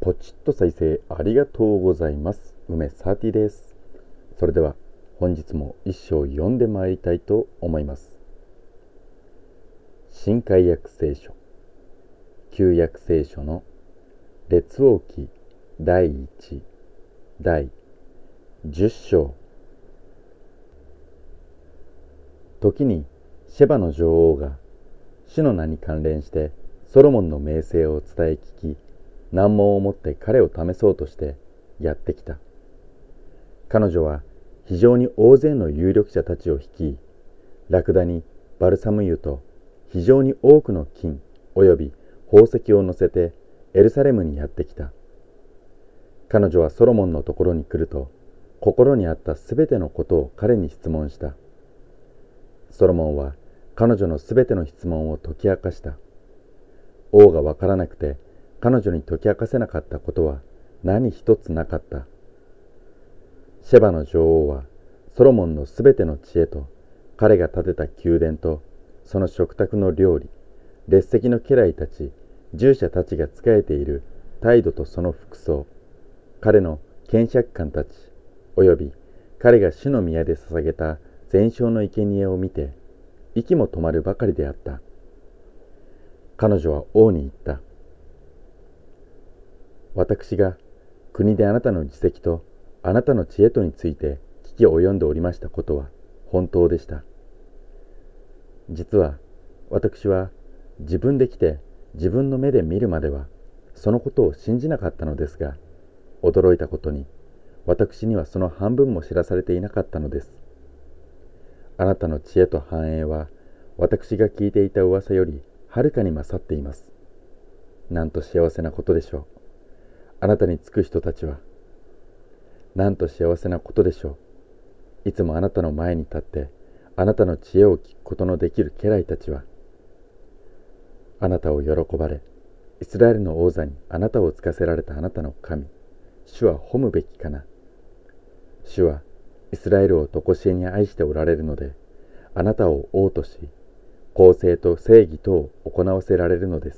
ポチッと再生ありがとうございます。梅サーティです。それでは本日も一章読んでまいりたいと思います。新海約聖書、旧約聖書の列王記第1、第10章。時にシェバの女王が主の名に関連してソロモンの名声を伝え聞き、難問を持って彼を試そうとしてやってきた。彼女は非常に大勢の有力者たちを率い、ラクダにバルサム油と非常に多くの金および宝石を乗せてエルサレムにやってきた。彼女はソロモンのところに来ると、心にあったすべてのことを彼に質問した。ソロモンは彼女のすべての質問を解き明かした。王がわからなくて彼女に解き明かせなかったことは何一つなかった。シェバの女王はソロモンのすべての知恵と彼が建てた宮殿とその食卓の料理、列席の家来たち、従者たちが仕えている態度とその服装、彼の検釈官たちおよび彼が主の宮で捧げた全焼の生贄を見て息も止まるばかりであった。彼女は王に言った。私が国であなたの実績とあなたの知恵とについて聞き及んでおりましたことは本当でした。実は私は自分で来て自分の目で見るまではそのことを信じなかったのですが、驚いたことに私にはその半分も知らされていなかったのです。あなたの知恵と繁栄は私が聞いていた噂よりはるかに勝っています。なんと幸せなことでしょう。あなたにつく人たちは。なんと幸せなことでしょう。いつもあなたの前に立ってあなたの知恵を聞くことのできる家来たちは。あなたを喜ばれ、イスラエルの王座にあなたをつかせられたあなたの神、主は褒むべきかな。主はイスラエルを常しえに愛しておられるので、あなたを王とし、公正と正義とを行わせられるのです。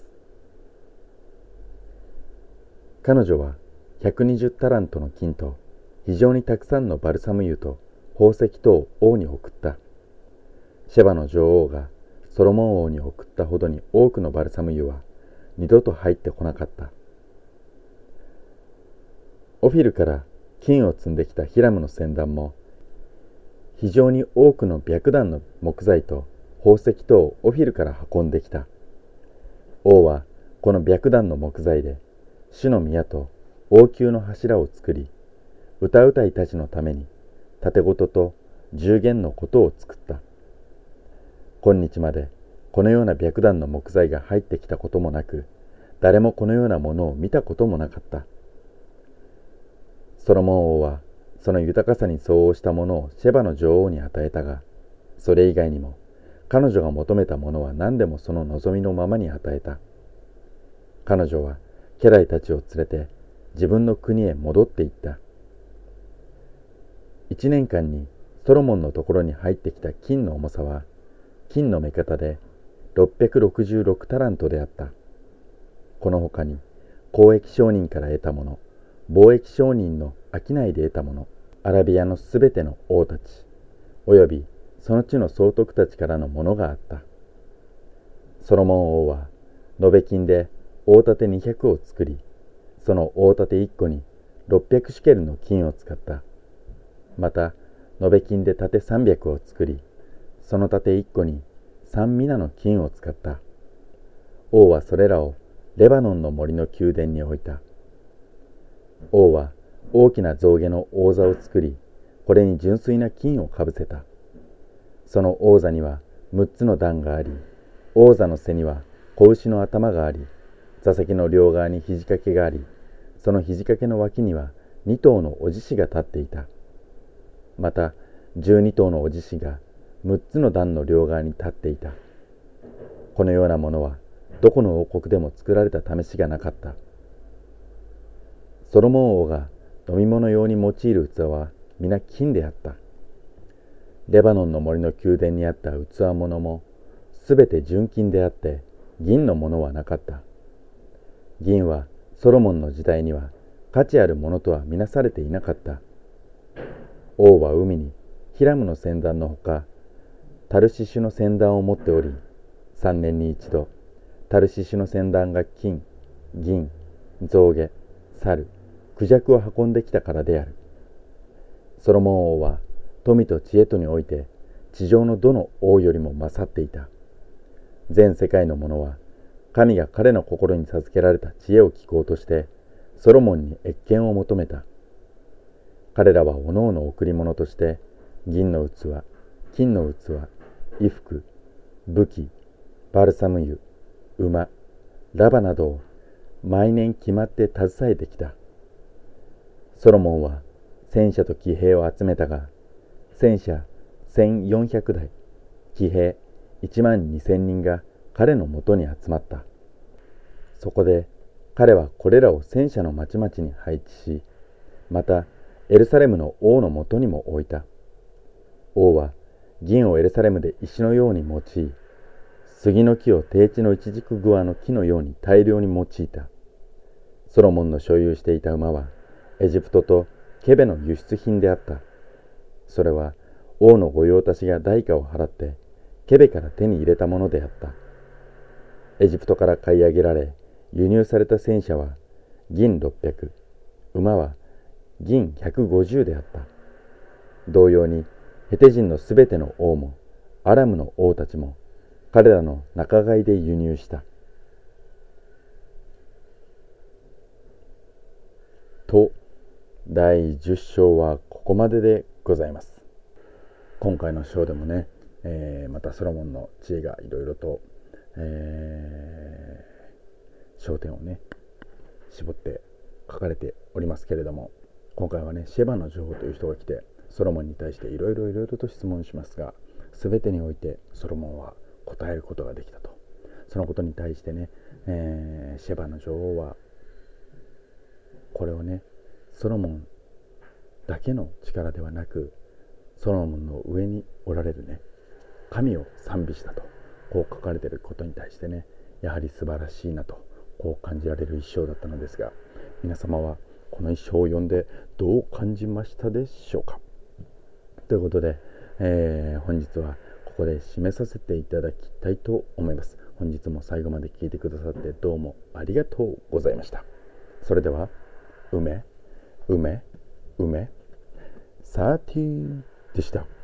彼女は120タラントの金と非常にたくさんのバルサム油と宝石とを王に送った。シェバの女王がソロモン王に送ったほどに多くのバルサム油は二度と入ってこなかった。オフィルから金を積んできたヒラムの船団も非常に多くの白檀の木材と宝石とをオフィルから運んできた。王はこの白檀の木材で主の宮と王宮の柱を作り、歌うたいたちのために盾事と十弦のことを作った。今日までこのような白檀の木材が入ってきたこともなく、誰もこのようなものを見たこともなかった。ソロモン王はその豊かさに相応したものをシェバの女王に与えたが、それ以外にも彼女が求めたものは何でもその望みのままに与えた。彼女は家来たちを連れて自分の国へ戻っていった。1年間にソロモンのところに入ってきた金の重さは金の目方で666タラントであった。この他に交易商人から得たもの、貿易商人の商いで得たもの、アラビアのすべての王たちおよびその地の総督たちからのものがあった。ソロモン王は延べ金で大盾200を作り、その大盾1個に600シュケルの金を使った。また延べ金で盾300を作り、その盾1個に3ミナの金を使った。王はそれらをレバノンの森の宮殿に置いた。王は大きな象牙の王座を作り、これに純粋な金をかぶせた。その王座には6つの段があり、王座の背には子牛の頭があり、座席の両側に肘掛けがあり、その肘掛けの脇には2頭のお獅子が立っていた。また12頭のお獅子が6つの段の両側に立っていた。このようなものはどこの王国でも作られた試しがなかった。ソロモン王が飲み物用に用いる器は皆金であった。レバノンの森の宮殿にあった器物もすべて純金であって、銀のものはなかった。銀はソロモンの時代には価値あるものとは見なされていなかった。王は海にヒラムの船団のほかタルシシュの船団を持っており、3年に一度タルシシュの船団が金、銀、象牙、猿、クジャクを運んできたからである。ソロモン王は富と知恵とにおいて地上のどの王よりも勝っていた。全世界の者は神が彼の心に授けられた知恵を聞こうとしてソロモンに謁見を求めた。彼らはおのおの贈り物として銀の器、金の器、衣服、武器、バルサム油、馬、ラバなどを毎年決まって携えてきた。ソロモンは戦車と騎兵を集めたが、戦車1400台、騎兵12000人が彼のもとに集まった。そこで彼はこれらを戦車の町々に配置し、またエルサレムの王のもとにも置いた。王は銀をエルサレムで石のように用い、杉の木を低地のイチジクグアの木のように大量に用いた。ソロモンの所有していた馬はエジプトとケベの輸出品であった。それは王の御用達が代価を払ってケベから手に入れたものであった。エジプトから買い上げられ輸入された戦車は銀600、馬は銀150であった。同様にヘテ人のすべての王もアラムの王たちも彼らの仲買で輸入した。と、第10章はここまででございます。今回の章でもね、またソロモンの知恵がいろいろと、焦点をね絞って書かれておりますけれども、今回はねシェバの女王という人が来てソロモンに対していろいろと質問しますが、全てにおいてソロモンは答えることができたと。そのことに対してね、シェバの女王はこれをねソロモンだけの力ではなく、ソロモンの上におられるね神を賛美したと、こう書かれていることに対してね、やはり素晴らしいなとこう感じられる一章だったのですが、皆様はこの一章を読んでどう感じましたでしょうか。ということで、本日はここで締めさせていただきたいと思います。本日も最後まで聞いてくださってどうもありがとうございました。それでは梅30でした。